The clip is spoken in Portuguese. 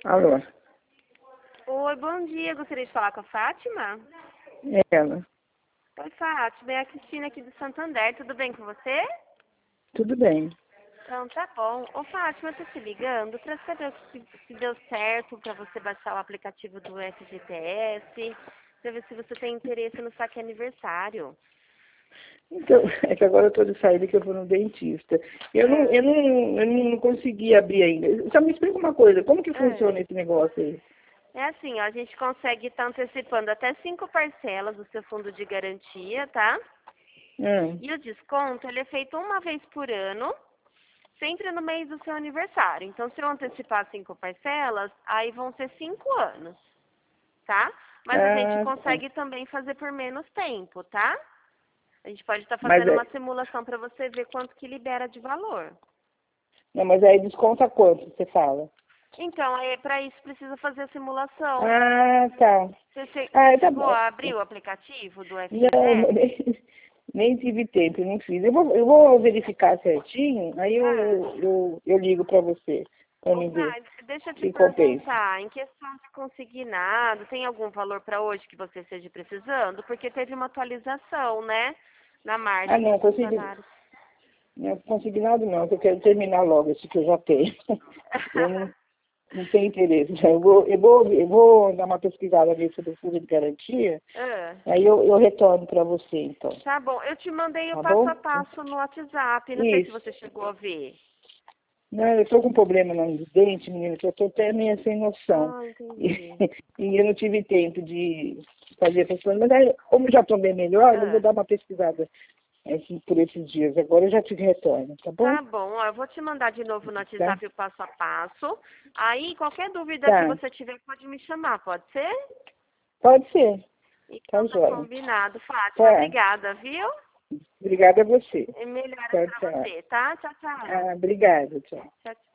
Alô, Oi, bom dia. Gostaria de falar com a Fátima? é ela. Oi, Fátima. É a Cristina aqui do Santander. Tudo bem com você? Tudo bem. Então, tá bom. Ô, Fátima, eu tô te ligando pra saber se deu certo pra você baixar o aplicativo do FGTS, pra ver se você tem interesse no saque aniversário. Então, é que agora eu estou de saída que eu vou no dentista. Ah, Eu não consegui abrir ainda. Só me explica uma coisa, como que ah. funciona esse negócio aí? É assim, ó, a gente consegue estar antecipando até 5 parcelas do seu fundo de garantia, tá? Hum. E o desconto, ele é feito uma vez por ano, sempre no mês do seu aniversário. Então, se eu antecipar 5 parcelas, aí vão ser 5 anos, tá? Mas a gente Ah, tá. consegue também fazer por menos tempo, tá? A gente pode estar Mas, fazendo uma simulação para você ver quanto que libera de valor. não, mas aí desconta quanto, você fala? Então, para isso precisa fazer a simulação. Ah, tá. Você Ah, tá chegou bom. a abrir o aplicativo do Não, FGTS? nem tive tempo, não fiz. Eu vou verificar certinho, aí Ah. eu ligo para você, para Ô, me ver Pai, deixa eu te se compensa. perguntar, em questão de consignado, tem algum valor para hoje que você esteja precisando? Porque teve uma atualização, né, na Ah, margem dos não, funcionários. não consegui nada não, que eu quero terminar logo esse que eu já tenho. Eu não tenho interesse. Eu vou dar uma pesquisada nisso do fundo de garantia, Ah, aí eu retorno para você, então. tá bom, eu te mandei o Tá passo a bom? passo no WhatsApp, não sei se Isso. você chegou a ver. Não, eu estou com um problema no dente, menina, que eu estou até meio sem noção. Ah, E, entendi. e eu não tive tempo de fazer essas coisas. Mas aí, como já estou bem melhor, eu vou Ah, dar uma pesquisada assim, por esses dias. Agora eu já te retorno, tá bom? tá bom, ó, eu vou te mandar de novo no Tá? WhatsApp o passo a passo. Aí, qualquer dúvida que Tá. você tiver, pode me chamar, pode ser? Pode ser. Tá Então tá jóia. combinado, Fátima. Tá. Obrigada, viu? Obrigada a você. E melhoras Tchau, pra tchau. você, tá? Tchau, tchau. Ah, obrigada, tchau. Tchau, tchau.